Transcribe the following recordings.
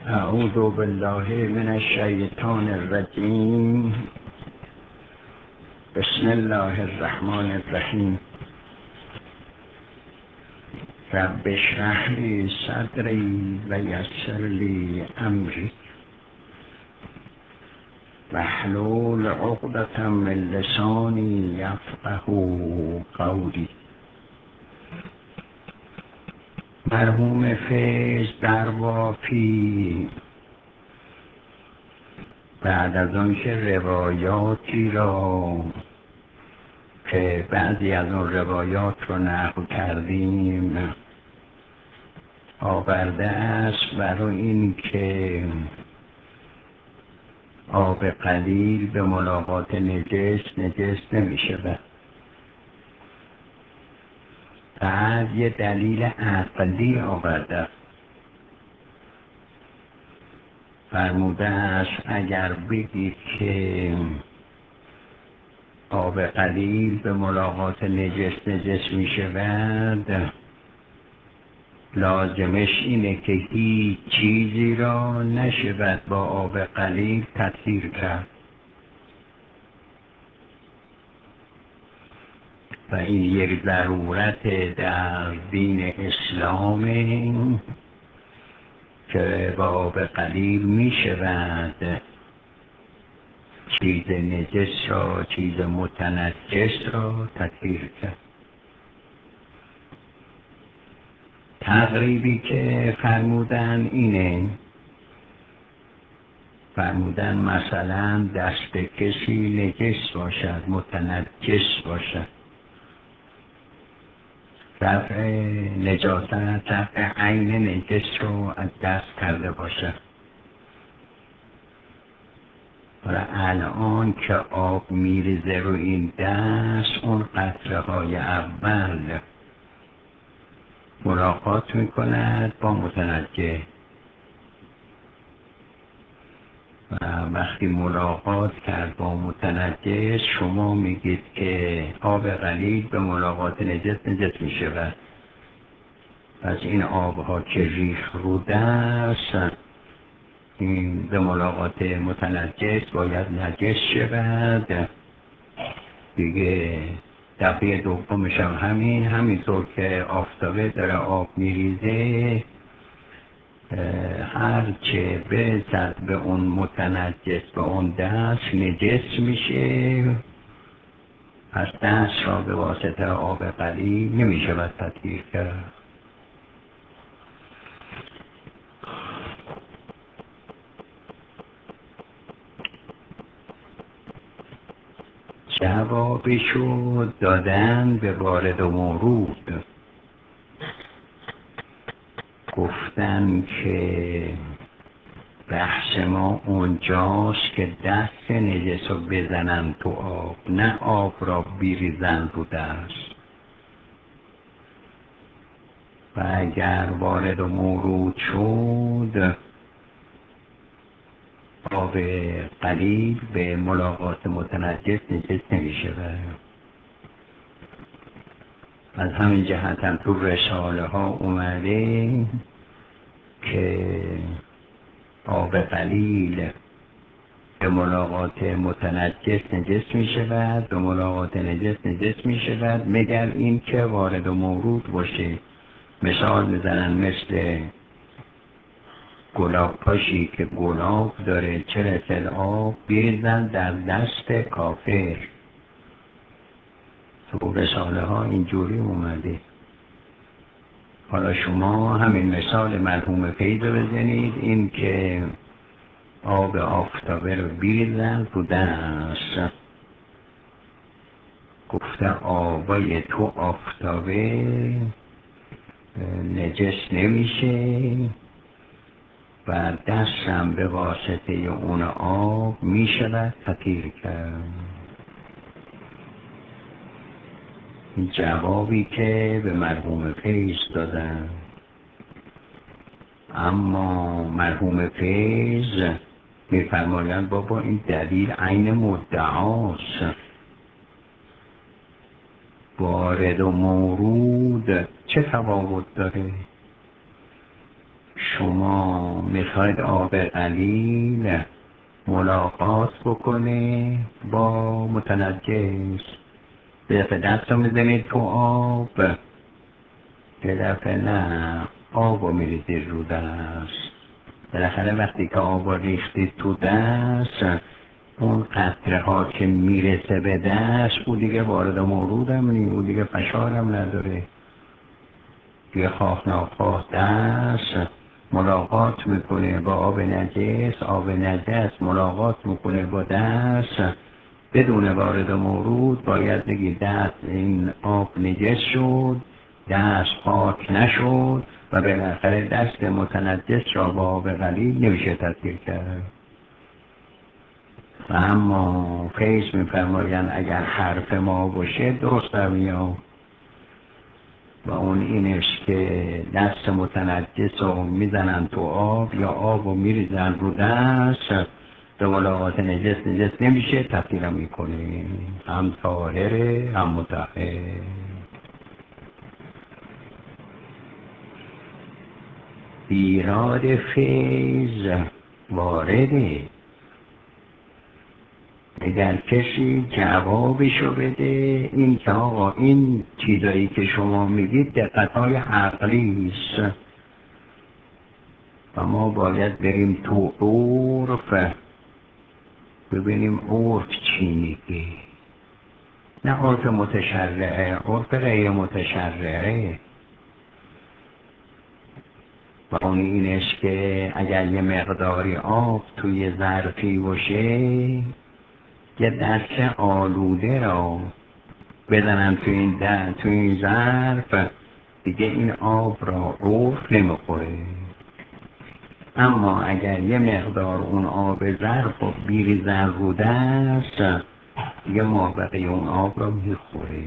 اعوذ بالله من الشیطان الرجیم. بسم الله الرحمن الرحیم. رب اشرح لی صدری و یسر لی امری واحلل عقدة من لسانی یفقهوا قولی. مرحوم فیض در وافی بعد از آن که روایاتی را که بعضی از اون روایات رو نقل کردیم آورده است برای این که آب قلیل به ملاقات نجس نمی شود. بعد یه دلیل عقلی آورده، فرموده است اگر بگید که آب قلیل به ملاقات نجس می شود، لازمش اینه که هیچ چیزی را نشود با آب قلیل تطهیر کرد و این یک ضرورت در دین اسلام که با آب قلیل می شود چیز نجس را، چیز متنجس را تطهیر کرد. تقریبی که فرمودن اینه، فرمودن مثلا دست کسی نجس باشد، متنجس باشد، رفع نجاست، رفع عین نجس رو از دست کرده باشد. و الان که آب میریزه رو این دست، اون قطره های اول ملاقات میکند با متنجس و وقتی ملاقات کرد با متنجس شما میگید که آب قلیل به ملاقات نجس میشود. پس این آبها که ریخ رو دست این به ملاقات متنجس باید نجس شود دیگه. دفعه دومش هم همینطور که آفتابه داره آب میریزه، هر چه برسد به اون متنجس به اون دست نجس میشه، پس دست را به واسطه آب قلیل نمیشه باید تطهیر کرد. جوابشو دادن به وارد و مورود، گفتن که بحث ما اونجاست که دست نجس رو بزنن تو آب، نه آب را بیریزن رو دست. و اگر وارد و مورود شد آب قلیل به ملاقات متنجس نجس نمیشه. از همین جهت هم تو رساله ها اومده که آب قلیل به ملاقات متنجس نجس می شود، به ملاقات نجس می شود مگر این که وارد و مورود باشه. مثال میزنن مثل گلاب پاشی که گلاب داره چه رسل آب بیریزن در دست کافر. تو رساله ها اینجوری اومده. حالا شما همین مثال مرحوم فیض رو بزنید، این که آب آفتابه رو بیریزن تو دست. گفته آبای تو آفتابه نجس نمیشه و دستم به واسطه اون آب میشود تطهیر کرد. این جوابی که به مرحوم فیض دادن. اما مرحوم فیض میفرمایند بابا این دلیل عین مدعاست. وارد و مورود چه تفاوت داره؟ شما میخواید آب قلیل ملاقات بکنه با متنجس، یه دفعه دست رو میزنید تو آب، یه دفعه نه آب رو میریزید رو دست. بالاخره وقتی که آب رو ریختید تو دست، اون قطره ها که میرسه به دست، او دیگه وارد مورودم نی، او دیگه فشارم نداره، دیگه خواه ناخواه دست ملاقات میکنه با آب نجس، آب نجس ملاقات میکنه با دست، بدون وارد مورود باید بگی دست این آب نجس شد، دست پاک نشد و بالاخره دست متنجس را با آب قلیل نمیشه تطهیر کرد. و اما فیض میفرمایند اگر حرف ما باشه درست رویم، و اون اینش که دست متنجس رو میزنن تو آب یا آب رو میریزن رو دست، به ملاقات نجس نمیشه، تطهیر میکنه، هم طاهره هم مطهر. ایراد فیض وارده، اگر کسی جوابشو بده این که آقا این چیزایی که شما میگید دقتهای عقلی است و ما باید بریم تو عرف ببینیم عرف چی میگه، نه عرف متشرعه، عرف غیر متشرعه. و اون اینش که اگر یه مقداری آب توی ظرفی باشه، یه دست آلوده را بزنن تو این ظرف، دیگه این آب را عرف نمیخوره. اما اگر یه مقدار اون آب ظرف رو بیریزن رو دست، دیگه مابقی اون آب را میخوره،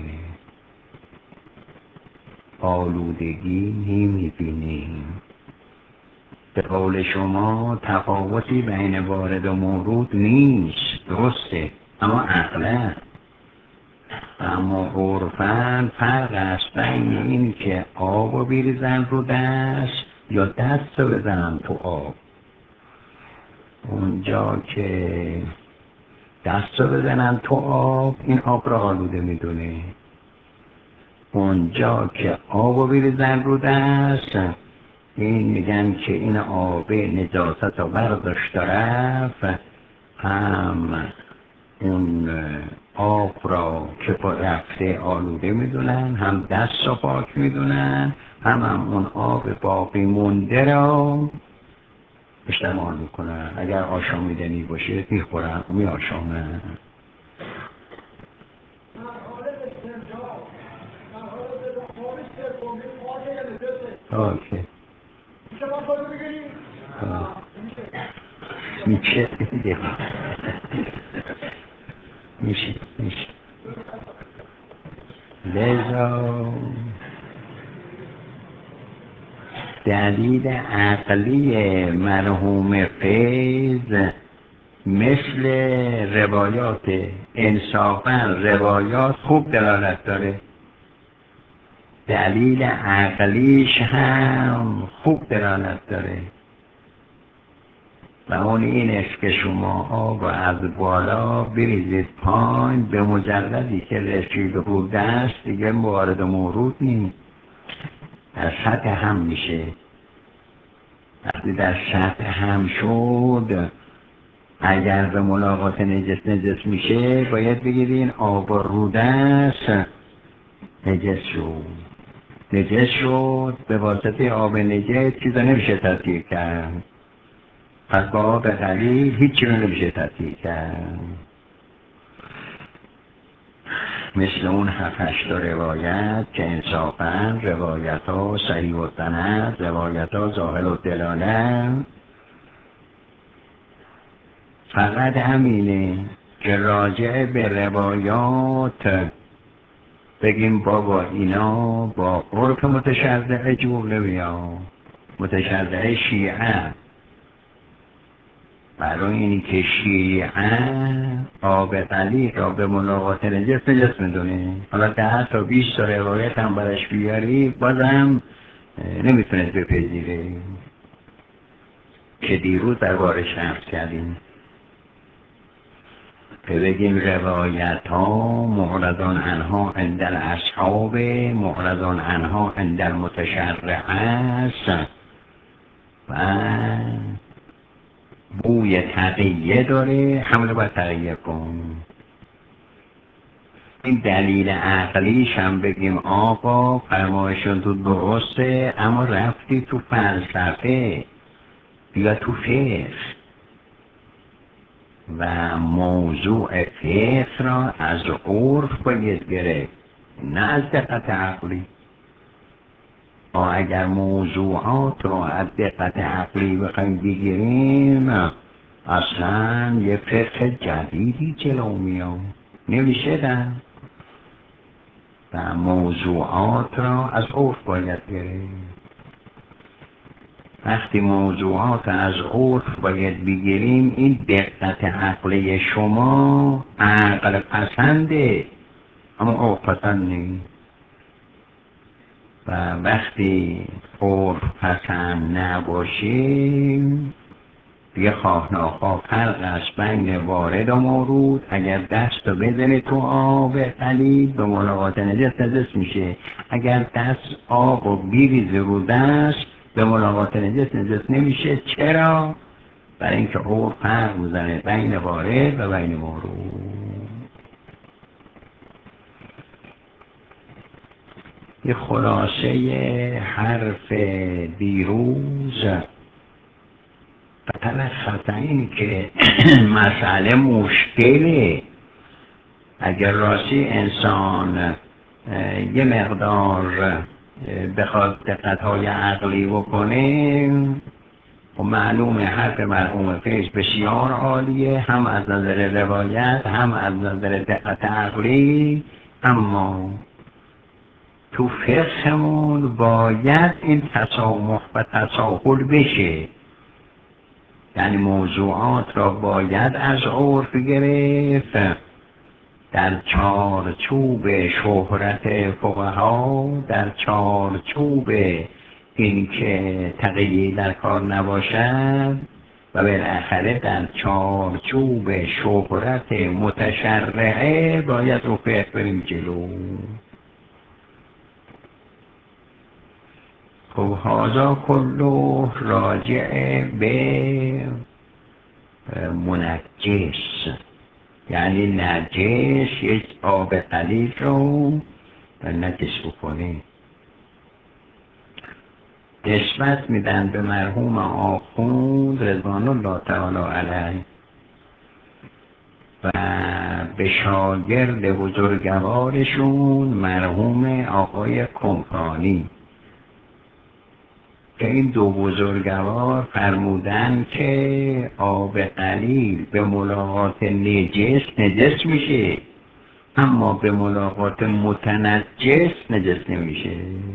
آلودگی نمیبینیم. به قول شما تفاوتی بین وارد و مورود نیست، درسته، اما عقلا اما عرفاً فرق است بین این که آب رو بیریزن رو دست یا دست رو بزنن تو آب. اونجا که دست رو بزنن تو آب، این آب را آلوده میدونه. اونجا که آب رو بیریزن رو دست، این میگن که این آب نجاست رو برداشت رفت، هم اون آب را که با رفته آلوده میدونن، هم دست رو پاک میدونن، هم اون آب باقی مونده را استعمال میکنن. اگر آشامیدنی باشه میخورن، میآشامن. اوکی میشه دیگه، میشه لذا دلیل عقلی مرحوم فیض مثل روایات، انصافا روایات خوب دلالت داره، دلیل عقلیش هم خوب دلالت داره. و اون اینش که شما آب از بالا بریزید پایین، به مجردی که رسید رو دست دیگه وارد مورود نیست، در سطح هم میشه. وقتی در سطح هم شد، اگر به ملاقات نجس میشه، باید بگید این آب رو دست نجس شد، به واسطه آب نجس چیزا نمیشه تطهیر کرد، پس با آب قلیل هیچی رو نمیشه تطهیر کرد. مثل اون 7-8 روایت که انصافاً روایت ها صحیح و سند، روایت ها ظاهر و دلاله، فقط همینه که راجع به روایات بگیم بابا اینا با عرف متشرعه جور نمیاد. متشرعه شیعه، برای اینی که شیعه آب قلیل را به ملاقات نجس میدونه، حالا 10 تا 20 تا روایت هم برش بیاری بازم نمیتونه بپذیره. که دیروز دربارش حرف کردیم، که بگیم روایت ها معرضان عنها عند الاصحاب معرضان عنها عند المتشرع است و بوی تقیه داره، همه رو باید تقیه کن. این دلیل عقلیش هم بگیم آقا فرمایشون تو درسته، اما رفتی تو فلسفه یا تو فقه و موضوع فقه را از عرف باید گرفت، نه از دقت عقلی. ما اگر موضوعات رو از دقت عقلی بخوایم بگیریم اصلا یه فقه جدیدی جلو میاد، نمیشه در و موضوعات را از عرف باید گرفت. وقتی موضوعات از عرف باید بگیریم، این دقت عقلی شما عقل پسنده اما عرف پسند نیست. و وقتی عرف پسند نباشیم دیگه خواه ناخواه فرق است بین وارد و مورود. اگر دست رو بزنه تو آب قلیل به ملاقات نجس میشه، اگر دست آب و بیریزه رو دست به ملاقات نجس نمیشه. چرا؟ برای اینکه عرف فرق میزنه بین وارد و بین مورود. یه خلاصه حرف دیروز تلخص این که مسئله مشکله. اگر راستی انسان یه مقدار بخواد دقت‌های عقلی بکنه، و معلومه حرف مرحوم فیض بسیار عالیه، هم از نظر روایت هم از نظر دقت عقلی، اما تو فقهمون باید این تسامح و تساهل بشه. یعنی موضوعات را باید از عرف گرفت در چارچوب شهرت فقها، در چارچوب این که تقیی در کار نباشد، و بالاخره در چارچوب شهرت متشرعه باید رو فقه بریم جلو. خب هذا کله راجع به منجس، یعنی نجس یک آب قلیل رو نجس بکنه. نسبت میدن به مرحوم آخوند رضوان الله تعالی علیه و به شاگرد بزرگوارشون مرحوم آقای کمکانی، که این دو بزرگوار فرمودن که آب قلیل به ملاقات نجس میشه، اما به ملاقات متنجس نجس نمیشه.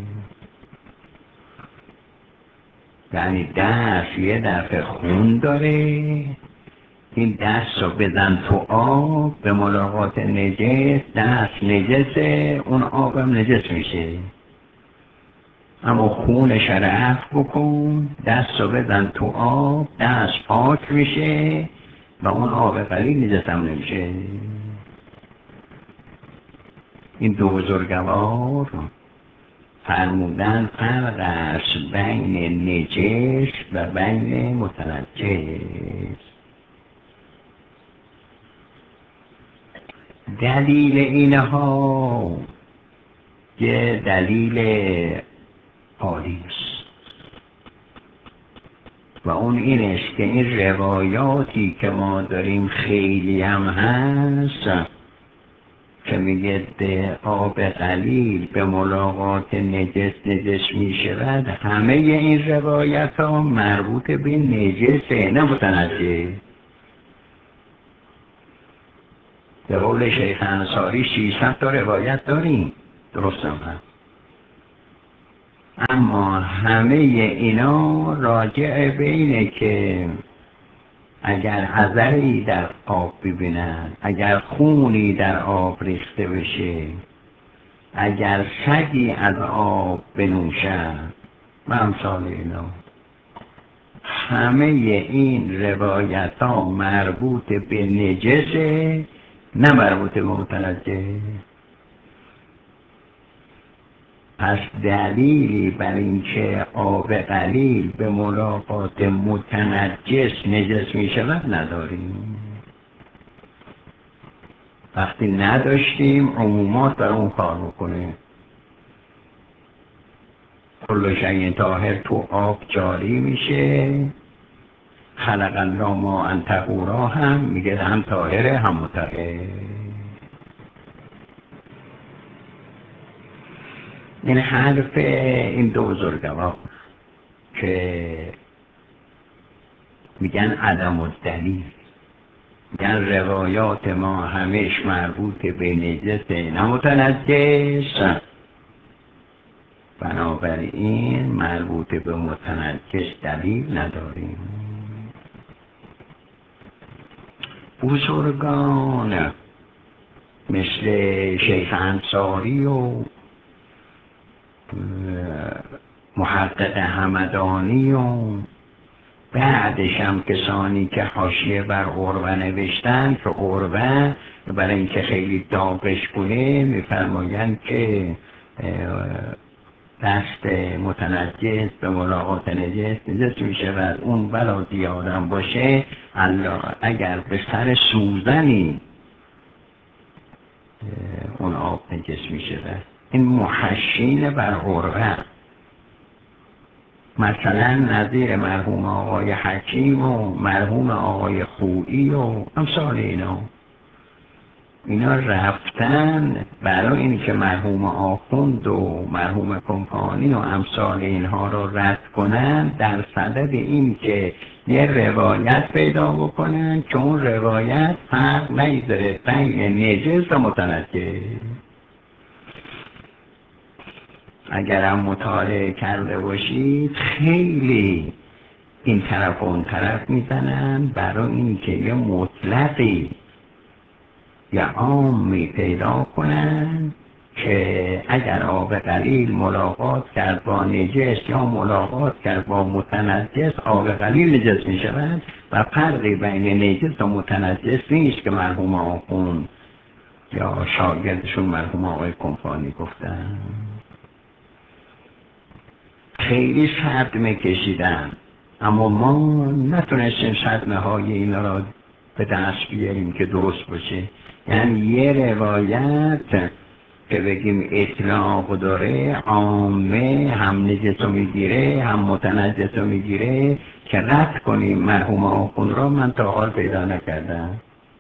یعنی دست یه دفعه خون داره، این دست رو بزن تو آب به ملاقات نجس، دست نجسه، اون آبم نجس میشه. اما خونش رفع بکن، دست رو بزن تو آب، دست پاک میشه و اون آب قلیل نجس هم نمیشه. این دو بزرگوار فرمودن فرق است بین نجس و بین متنجس. دلیل اینها یه دلیل عالی است و اون این است که این روایاتی که ما داریم خیلی هم هست که میگه آب قلیل به ملاقات نجس می شود، همه این روایت ها مربوط به نجسه نه متنجس. به قول شیخ انصاری 600 تا روایت داریم، درست هم هست، اما همه اینا راجع به اینه که اگر حذری در آب ببینن، اگر خونی در آب ریخته بشه، اگر سگی از آب بنوشن و امثال اینا، همه این روایت ها مربوط به نجسه، نه مربوط به متنجس. پس دلیلی بر اینکه آب قلیل به ملاقات متنجس نجس می شود نداریم. وقتی نداشتیم عمومات بر اون کار میکنیم. کل شیء طاهر تو آب جاری میشه، خلق الله ماء طهورا هم میگه هم طاهره هم مطهر. این حرف این دو بزرگوار که میگن عدم الدلیل، میگن روایات ما همش مربوط به نجس نه متنجس، بنابراین مربوط به متنجس دلیل نداریم. بزرگان مثل شیخ انصاری و محقق همدانی و بعدش هم کسانی که حاشیه بر عروه نوشتن، که عروه برای اینکه خیلی داغش کنه میفرمایند که دست متنجس به ملاقات نجس می شود. اون بلا زیادم باشه اگر به سر سوزنی اون آب نجس می شود. این محشین بر عروه، مثلا نظیر مرحوم آقای حکیم و مرحوم آقای خویی و امثال اینا رفتن برای اینکه مرحوم آخوند و مرحوم کمپانی و امثال اینها رو رد کنن، در صدد این که یه روایت پیدا بکنن که اون روایت فرق نمیذاره بین نجس و متنجس. اگرم مطالعه کرده باشید خیلی این طرف و اون طرف میزنن برای اینکه یه مطلقی یا عامی پیدا کنن که اگر آب قلیل ملاقات کرد با نجس یا ملاقات کرد با متنجس، آب قلیل نجس می شود و فرقی بین نجس و متنجس نیست که مرحوم آخوند یا شاگردشون مرحوم آقای کمپانی گفتن. خیلی صدمه کشیدن، اما ما نتونستیم صدمه های اینا را به دست بیاریم که درست باشه. یعنی یه روایت که بگیم اطلاق داره، عامه هم نجس رو میگیره هم متنجس رو میگیره، که رد کنیم مرحوم آخوند را من تا حال پیدا نکردم.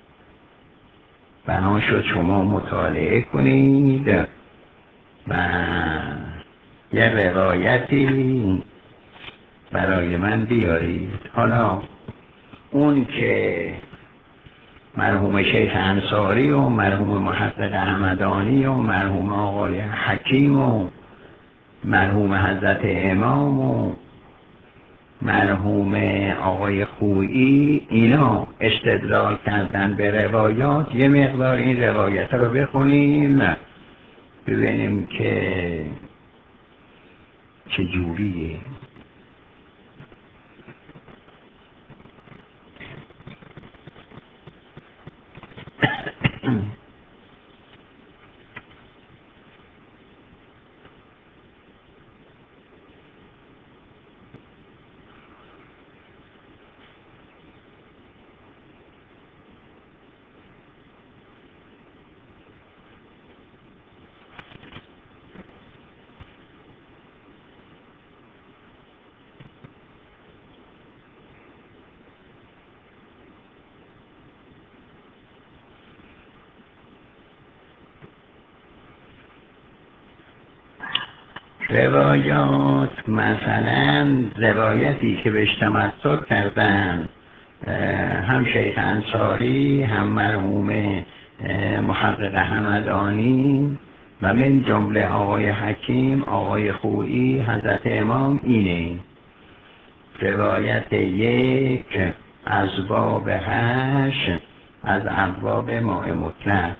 بنا شد شما مطالعه کنید و یه روایتی برای من بیارید. حالا اون که مرحوم شیخ انصاری و مرحوم محقق همدانی و مرحوم آقای حکیم و مرحوم حضرت امام و مرحوم آقای خویی اینا استدلال کردن به روایات، یه مقدار این روایت رو بخونیم ببینیم که چجوریه. روایات مثلا روایتی که بهش تمسک کردن هم شیخ انصاری هم مرحوم محقق همدانی و من جمله آقای حکیم، آقای خویی، حضرت امام اینه: روایت یک از باب 8 از ابواب ماء مطلق،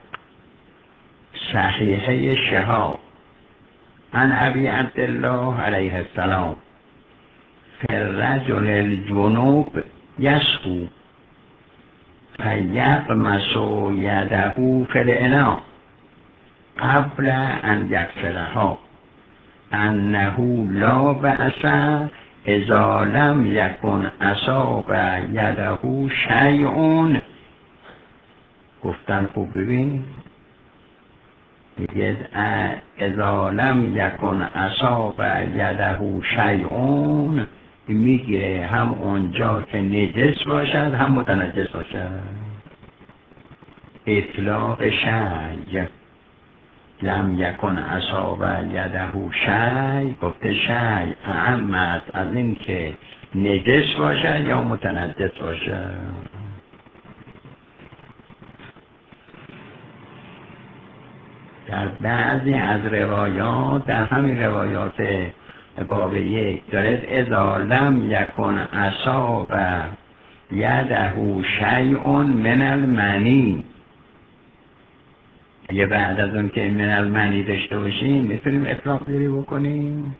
صحیحه شهاب عن ابی عبدالله علیه السلام الرجل الجنوب یسهو فیغمس یده فی الاناء قبل ان یغسلها انه لا بأس اذا لم یکن اصاب یده شیء. گفتن خوب ببین، میگه اذا لم یکن اصاب یده شیء، میگه هم اونجا که نجس باشد هم متنجس باشد. اطلاق شی، لم یکن اصاب یده شی، گفته شی اعم است از این که نجس باشد یا متنجس باشد. در بعضی از روایات، در همین روایات باب یک دارد اذا لم یکن اصاب یده شیء من المنی. اگه بعد از اون که من المنی داشته باشیم میتونیم اطلاق دیری بکنیم.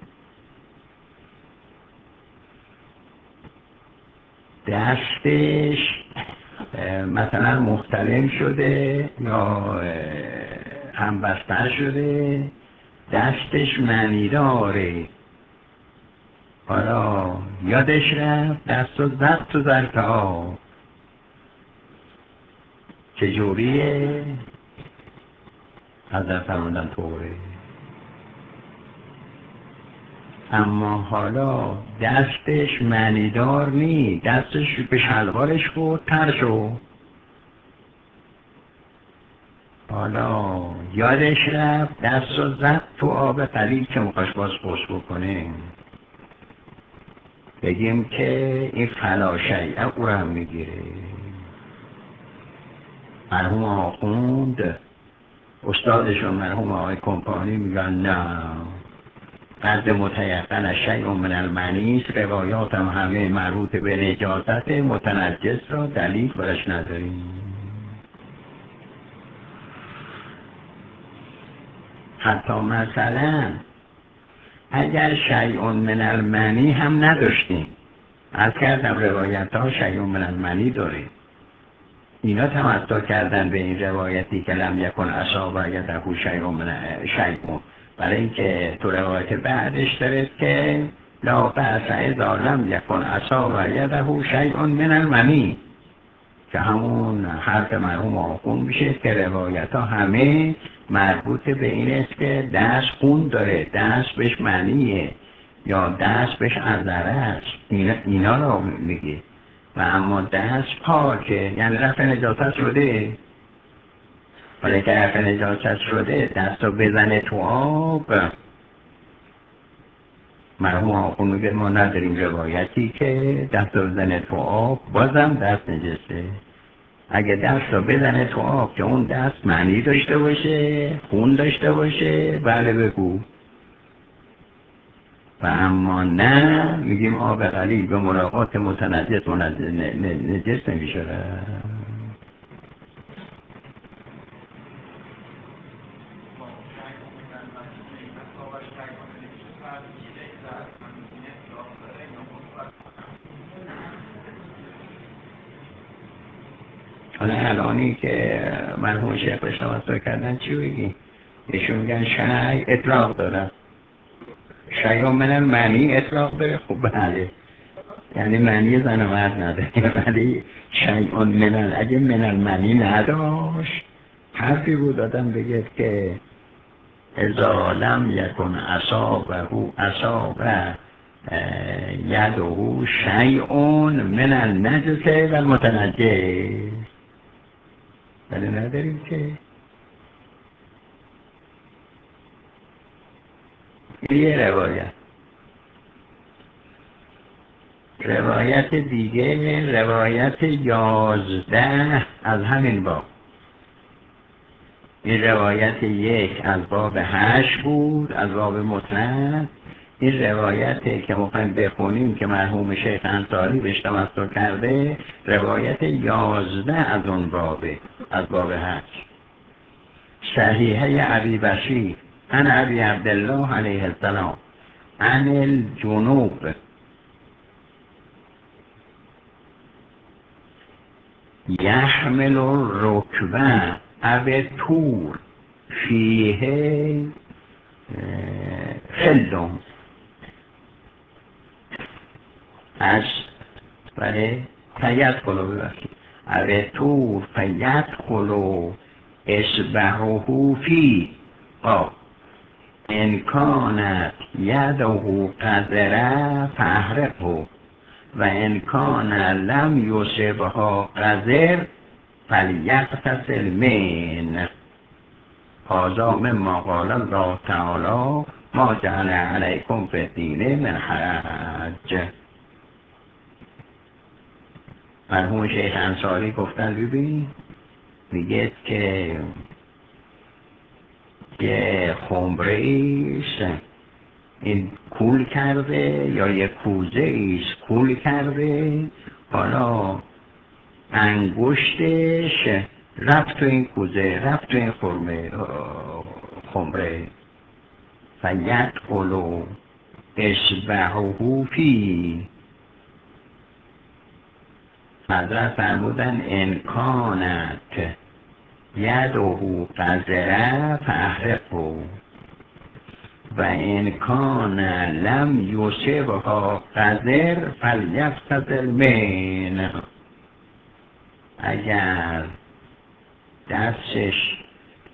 دستش مثلا مختلم شده یا همبستر شده، دستش منی داره، حالا یادش رفت دست و زد تو ظرف آب. چجوریه؟ حضرت فرمودن طوره. اما حالا دستش منیدار نی، دستش به شلوارش خورد تر شد، حالا یادش رفت دست رو زد تو آب قلیل که مخواش باز غسل بکنه. بگیم که این فلاشیعه او رو هم میگیره. مرحوم آخوند استادشون مرحوم آقای کمپانی میگن نه، قد متیقن شیء من المنی، روایات هم همه مربوط به نجاست، متنجس را دلیل برش نداریم. حتی مثلا اگر شیء من المنی هم نداشتیم، از کردم روایت ها شیء من المنی داریم، اینا تمسک کردن به این روایتی که لم یکن اصاب یده شیء من شیء، برای اینکه تو روایت بعدش داره که لا بأس اذا لم یکن اصاب یده شیء من المنی، که همون حرف مرحوم آخون میشه که روایت ها همه مربوط به این است که دست خون داره، دست بهش منیه یا دست بهش عذره است، اینا رو میگه. و اما دست پاکه، یعنی رفع نجاست شده، ولی که رفع نجاست شده دست رو بزنه تو آب. مرحوم آخون میگه ما نداریم روایتی که دست رو بزنه تو آب بازم دست نجسه. اگه دست رو بزنه تو آب که اون دست معنی داشته باشه، خون داشته باشه، بله بگو. و اما نه، میگیم آب قلیل به ملاقات متنجس نجس نمیشه. حالا الانی که مرحوم شیخ تمسک کردن چی بگی؟ ایشون میگن شیء اطلاق داره، شیء من المنی اطلاق داره. خب بله، یعنی معنی زن و مرد نداره، ولی شیء من اگه من المنی نداشت، حرفی بود آدم بگه که اذا لم یکن اصابه یده شیء من النجس و المتنجس، ولی نداریم که. یه روایت دیگه، روایت 11 از همین باب. این روایت 1 از باب 8 بود، از باب مسند. این روایتی که میخوایم بخونیم که مرحوم شیخ انصاری بهش تمسک کرده، روایت 11 از اون بابه، از باب 8. صحیحه ابی بشیر عن ابی عبدالله علیه السلام عن الجنوب یحمل الرکبه او تور فیه خلدم از بله فید خلو ببخشید او تور فید خلو اصبعه فی ان کانت یده قذره فاحرقه و ان کان لم یصبها قذر فلیغتسل من هذا مما قال الله تعالی ما جعل علیکم فی الدین من حرج. مرحوم شیخ انصاری گفتن ببین میگه که یه خمره ایست این کول کرده یا یه کوزه ایست کول کرده، حالا انگشتش رفت تو این کوزه، رفت تو این خمره فیدخل اصبعه فی. حضرت فرمودن ان کانت یده قذره فاحرقه و ان کان لم یصبها قذر فلیغتسل من. اگر دستش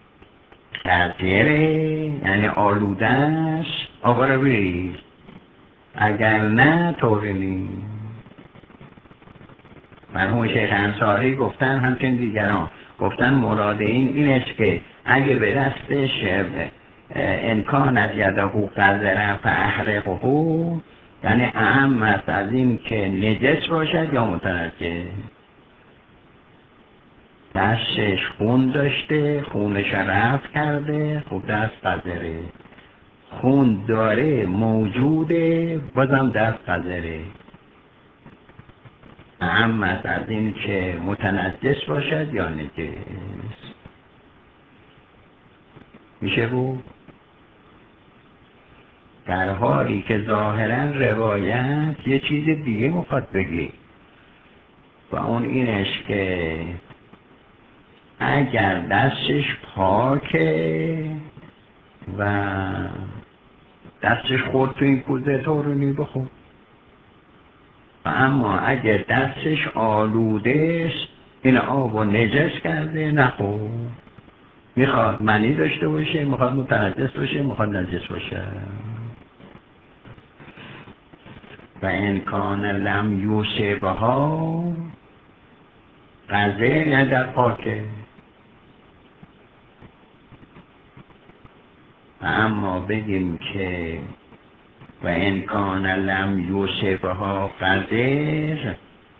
قذره یعنی آلوده است آقا رو بریز، اگر نه طوری نیست. مرحوم شیخ انصاری گفتن همچنین دیگران گفتن مراد این است که اگه به دستش امکان از یده قذره فاحرقه یعنی اهم است از این که نجس باشد یا متنجس. دستش خون داشته، خونش رفت کرده، خب دست قذره، خون داره موجوده بازم دست قذره. اهم است از این که متنجس باشد یا نجس. میشه بود؟ در حالی که ظاهرا روایت یه چیز دیگه میخواد بگی و اون اینش که اگر دستش پاکه و دستش خورد تو این کوزه طورونی بخور، و اما اگر دستش آلوده است این آب و نجس کرده نخور. میخواد منی داشته باشه، میخواد متنجس باشه، میخواد نجس باشه. و ان کان لم یصبها قذر یعنی در پاکه، و اما بگیم که و ان کان لم یصبها قذر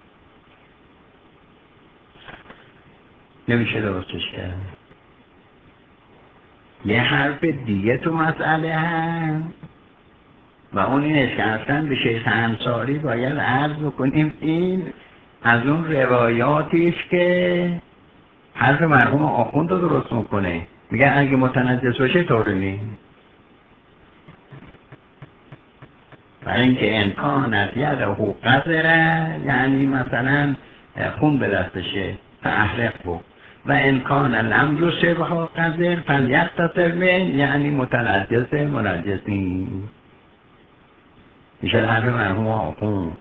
نمیشه درستش کرد. یه حرف دیگه تو مسئله هست و اون اینه که اصلا به شیخ انصاری باید عرض بکنیم این از اون روایاتیش که حرف مرحوم آخوند رو درست میکنه. میگه اگه متنجس باشه طوری نیست، برای اینکه امکان از یده قذره یعنی مثلا خون به دستشه فاحرقه و امکان لم یصبها قذر فلیغتسل من یعنی متنجس منجس نیست. میشه حرف مرحوم آخوند.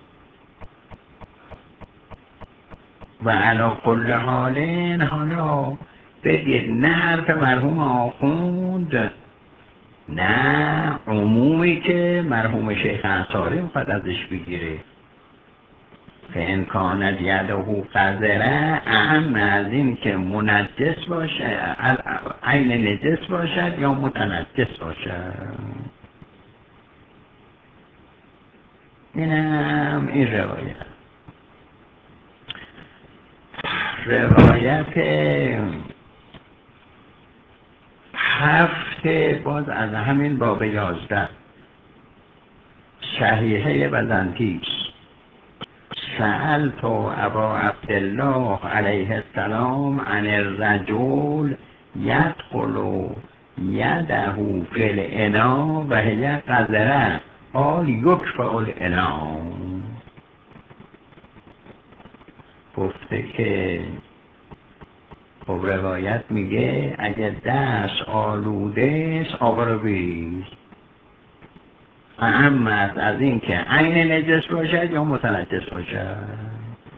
و علا کل حالین حالا بگید نه حرف مرحوم آخوند نه عمومی که مرحوم شیخ انصاری میخواد ازش بگیره که امکان یده قذره اهم از این که منجس باشه عین نجس باشد یا متنجس باشد. اینم این روایت هفته باز از همین باب 11 صحیحه بزنطیس سألت ابا عبدالله علیه السلام عن الرجل یدخل یده فی الاناء و هی قذره قال یکفأ الاناء. گفته که خب روایت میگه اگه دست آلوده است آقا رو بریز، اهم است از این که عین نجس باشد یا متنجس باشد.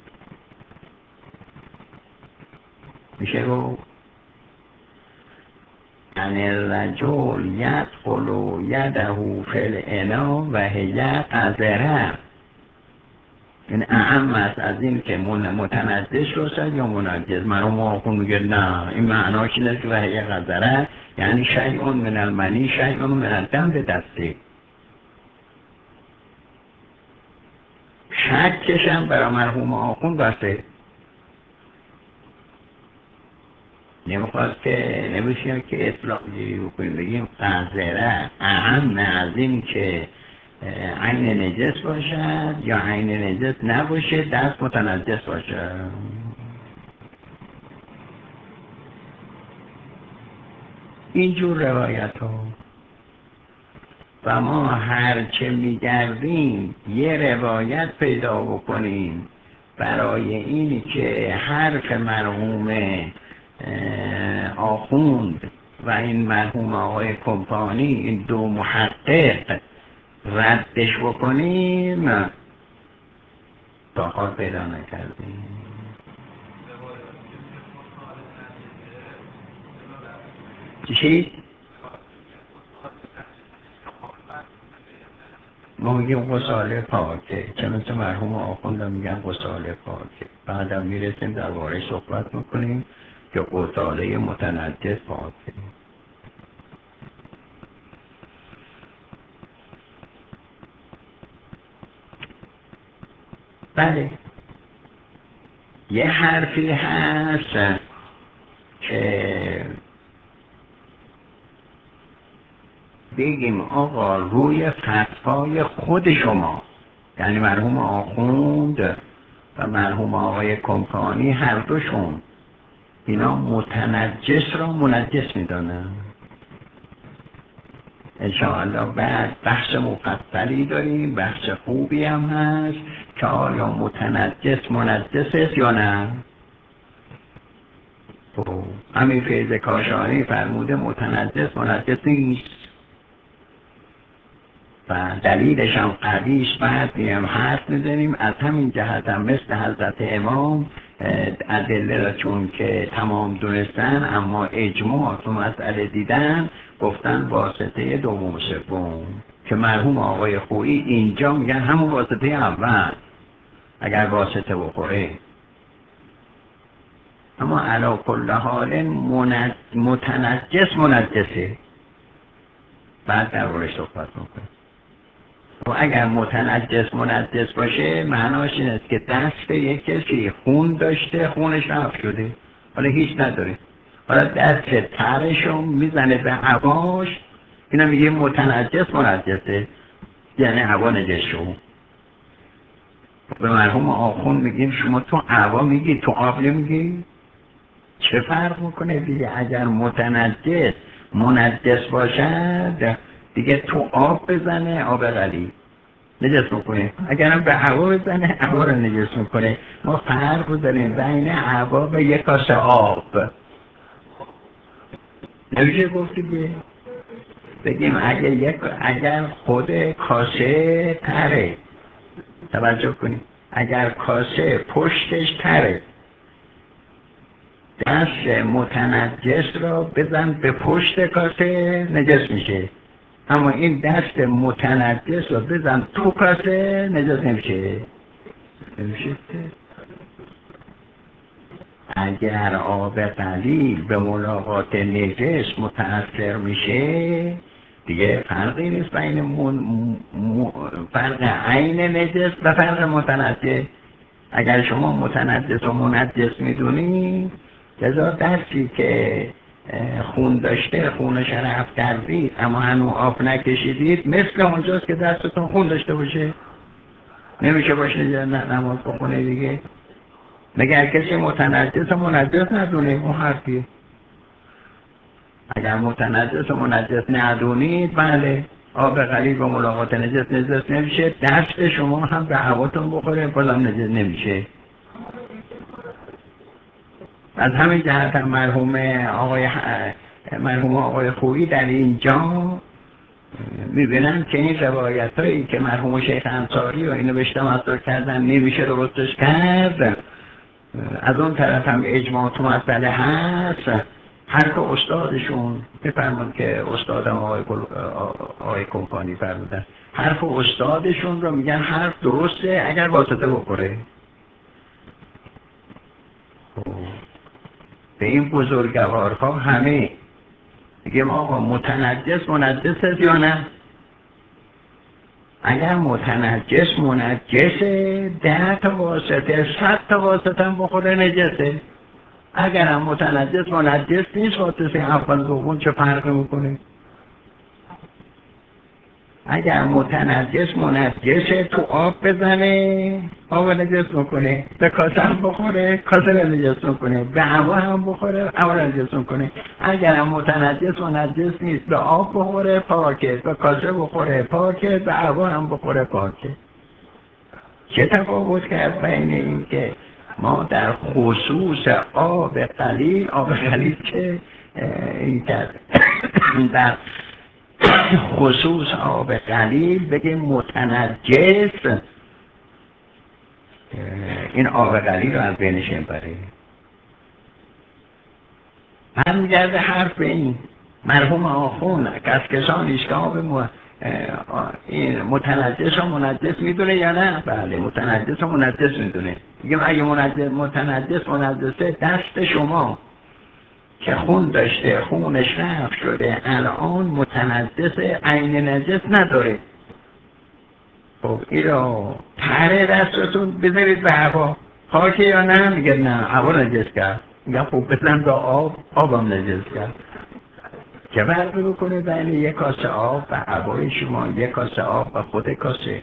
میشه گفت ان الرجل یدخل یده فی الاناء و هی قذره، این اهم است از این که متنجس باشد یا منجس. مرحوم آخوند میگه نه، این معناش اینه که و هی قذره یعنی شیء من المنی شیء من الدم به دسته. شکش هم برای مرحوم آخوند بسته، نمیخواست که نمیشه که اطلاق گیری بکنیم بگیم قذره اهم از این که عین نجس باشد یا عین نجس نباشه دست متنجس باشد. اینجور روایت ها و ما هرچه میگردیم یه روایت پیدا بکنیم برای اینی که حرف مرحوم آخوند و این مرحوم آقای کمپانی این دو محقق ردش بکنیم تا حال پیدا نکردیم. چی؟ ما میگیم غساله پاکه، چنانچه مرحوم آخوند میگن غساله پاکه. بعدم میرسیم درباره صحبت میکنیم که غساله متنجس پاکه. بله یه حرفی هست که بگیم آقا روی فتوای خود شما، یعنی مرحوم آخوند و مرحوم آقای کمپانی هر دوشون اینا متنجس را منجس میدانن. انشاءالله بعد بحث مفصلی داریم، بحث خوبی هم هست که آیا متنجس منجس است یا نه. همین فیض کاشانی فرموده متنجس منجس نیست و دلیلش هم قویش بعد میم حرف میزنیم. از همین جهت هم مثل حضرت امام ادله را چون که تمام دونستن اما اجماع تو مسئله دیدن گفتن واسطه دوم سوم که مرحوم آقای خویی اینجا میگن همون واسطه اول اگر واسطه بخوره. اما علا کل حال متنجس منجسه، بعد در ورش صحبت میکنه. و اگر متنجس منجس باشه معناش این است که دست یک کسی خون داشته خونش رفت شده حالا هیچ نداره، حالا دست ترشو میزنه به هواش، اینا میگه متنجس منجسه یعنی هوا نجس شد. به مرحوم آخوند میگیم شما تو هوا میگی تو آب نمیگی؟ چه فرق میکنه دیگه؟ اگر متنجس منجس باشد دیگه تو آب بزنه آب غلیظ نجس میکنه، اگرم به هوا بزنه هوا رو نجس میکنه. ما فرق داریم بین هوا و یک کاسه آب. نمیشه گفت دیگه بگیم اگر خود کاسه تره، توجه کنیم اگر کاسه پشتش تره دست متنجس را بزن به پشت کاسه نجس میشه، اما این دست متنجس را بزن تو کاسه نجس نمیشه. اگر آب قلیل به ملاقات نجس متأثر میشه دیگه فرقی نیست بین فرق عین نجس و فرق متنجس. اگر شما متنجس و منجس میدونید لذا دستی که خون داشته خونش رفت کردید اما هنوز آب نکشیدید مثل اونجاست که دستتون خون داشته باشه نمیشه باشه نماز بخونه دیگه. مگر کسی متنجس و منجس ندونه؟ اون حرفیه. اگر متنجس و منجس ندونید بله آب قلیل با ملاقات نجس نمیشه، دست شما هم به هواتون بخوره بازم نجس نمیشه. از همین جهت هم مرحوم آقای خویی در اینجا میبینم که این روایت هایی که مرحوم شیخ انصاری و اینو بهش تمثل کردن نمیشه درستش کرد، از اون طرف هم اجماع تو مسئله هست. حرف استادشون بفرمون که استادم آقای کمپانی فرمودن، حرف استادشون رو میگن حرف درسته اگر واسطه بخوره. به این بزرگوارها همه میگیم آقا متنجس منجس یا نه؟ اگر متنجس منجسه 10 تا واسطه 100 تا واسطه هم بخوره نجسه. اگر هم متنجس منجس نیست واسطه اول دوم چه فرقی میکنه؟ اگر متنجس منجسه تو آب بزنه آب نجس میکنه، به کاسه هم بخوره کاسه نجس میکنه، به هوا هم بخوره هوا نجس میکنه. اگر هم متنجس منجس نیست به آب بخوره پاکه، به کاسه بخوره پاکه، به هوا هم بخوره پاکه. چه تفاوت کرد بین این که ما در خصوص آب قلیل که این کرد در خصوص آب قلیل بگیم متنجس، این آب قلیل رو از بینش بره. برمیگرده حرف به این مرحوم آخون کسکشانیش که آب این متنجس و منجس میدونه یا نه؟ بله متنجس و منجس میدونه. میگم اگه متنجس منجسه دست شما که خون داشته خونش رفت شده الان متنجس عین نجس نداره، خب این رو تره دستتون بذارید به هوا پاکه یا نه؟ میگه نه هوا نجس کرد. میگم خب بزن به آبم نجس کرد. چه فرقی بکنه بین یک کاسه آب و هوای شما، یک کاسه آب و خود کاسه؟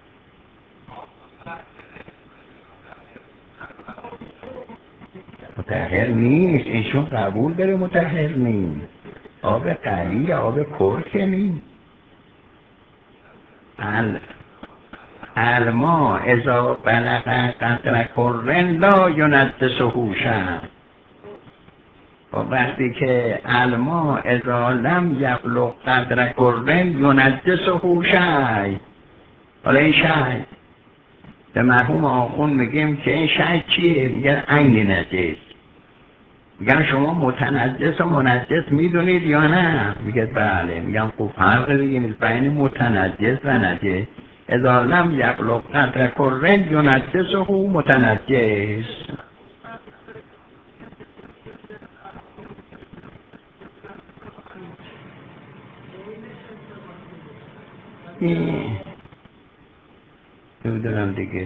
مطهر نیست، ایشون قبول داره مطهر نیست. آب قلیل آب کرکه نیست. الما اذا بلغ قدر کرن لا ینجسه شیء. وقتی که الما اذا لم یبلغ قدر کرن ینجسه شیء. حالا این شیء به مرحوم آخون میگیم که این شیء چیه؟ میگن عین نجس. میگن شما متنجس و منجس میدونید یا نه؟ میگه بله. میگم خب فرق دیگه نیست بین متنجس و نجس. اذا لم یبلغ قدر کرن ینجسه متنجس. نمیدونم دیگه.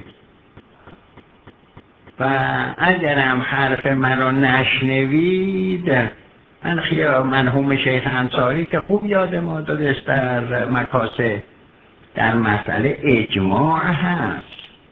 و اگرم حرف من رو نشنوید، من مرحوم شیخ انصاری که خوب یاد ما دادش در مکاسب در مسئله اجماع هست،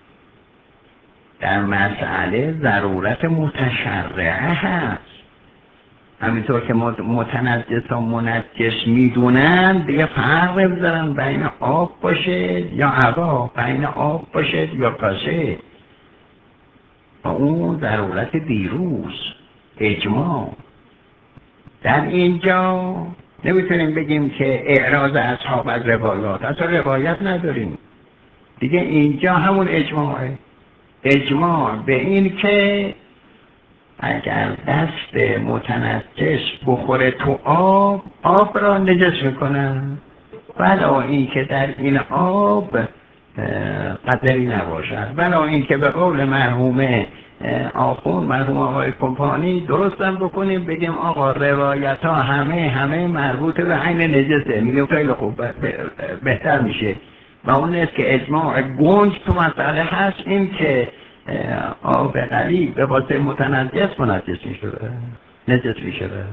در مسئله ضرورت متشرعه هست. همینطور که متنجس و منجس میدونن دیگه فرق نمیذارن بین آب باشه یا هوا، بین آب باشه یا کاسه. و اون ضرورت دیروز اجماع. در اینجا نمیتونیم بگیم که اعراض اصحاب از روایات، اصلا روایت نداریم دیگه. اینجا همون اجماعه. اجماع به این که اگر دست متنجس بخوره تو آب را نجس میکنن، ولا این که در این آب قدری نباشد، ولا این که به قول مرحوم آخون مرحوم آقای کمپانی درستم بکنیم بگیم آقا روایت ها همه مربوط به عین نجسه. میگیم خیلی خوب بهتر میشه. و اون است که اجماع گنج تو مسئله هست این که آب قلیل به واسه متنجس منجس میشده، نجس میشده.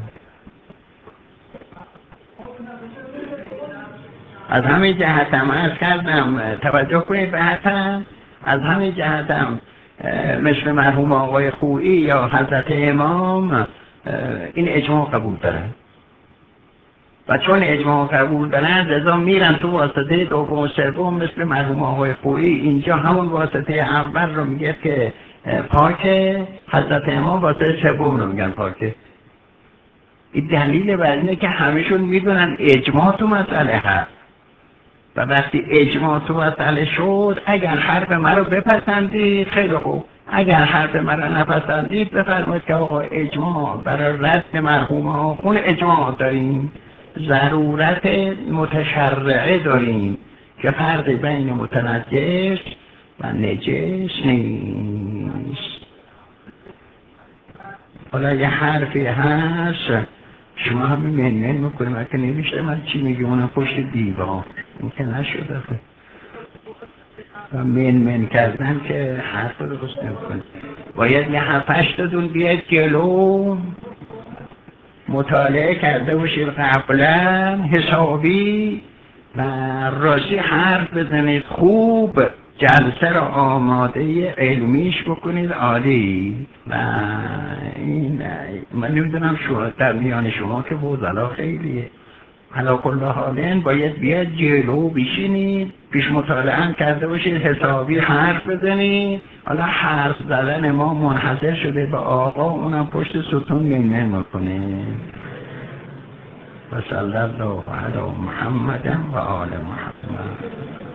از همین جهت هم عرض کردم توجه کنید به حتم از همین جهت هم مثل مرحوم آقای خویی یا حضرت امام این اجماع قبول دارن و چون اجماع قبول دارن رضا میرن تو واسطه دوم و سوم مثل مرحوم آقای خویی. اینجا همون واسطه اول رو میگه که پاک حضرت امام واسه سوم رو میگن پاکه. این دلیل بر اینه که همشون میدونن اجماع تو مسئله هست و وقتی اجماع تو مسئله شد اگر حرف من رو بپسندید خیلی خوب، اگر حرف من رو نپسندید بفرمایید که آقا اجماع برای رد مرحوم آخون اجماع داریم، ضرورت متشرعه داریم که فرق بین متنجس و نجس نیست. حالا یه حرفی هست شما همین منمن میکنیم، اگه نمیشه من چی میگه اونم پشت دیوار، این که نشده و منمن کردن که حرف رو درست نمیکنه. باید یه هفتش دون بیاید جلو مطالعه کرده باشید قبلا حسابی و راستی حرف بزنید، خوب جلسه رو آماده علمیش بکنید عالی. و این من نمیدونم شما در میان شما که بوزلا خیلیه، علا کل حالین باید بیاد جلو بشینید پیش مطالعه هم کرده باشید حسابی حرف بزنید. حالا حرف زدن ما منحصر شده به آقا، اونم پشت ستون منمن میکنه. و صلی الله علی محمد و آل محمد.